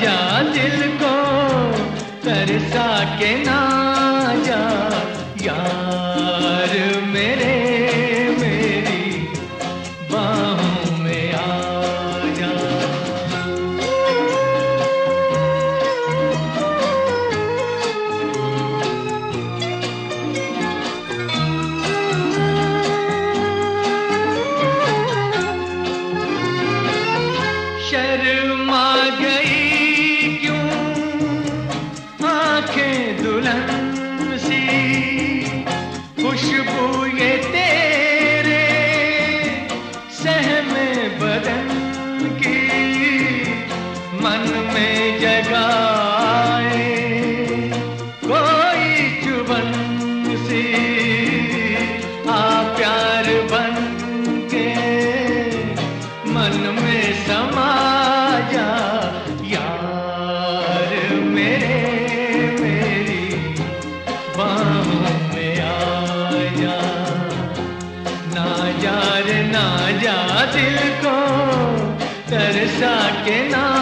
जा दिल को तरसा के ना जा यार मेरे मेरी बाहों में आ जा। शर्मा गई क्यों आंखें दुल्हन सी, खुशबू ये तेरे सहमे बदन की मन में जगाए कोई चुभन सी। आ प्यार बन के मन में समा जा यार मेरे मेरी बाहों में आ जा। ना जा रे ना जा दिल को तरसा के ना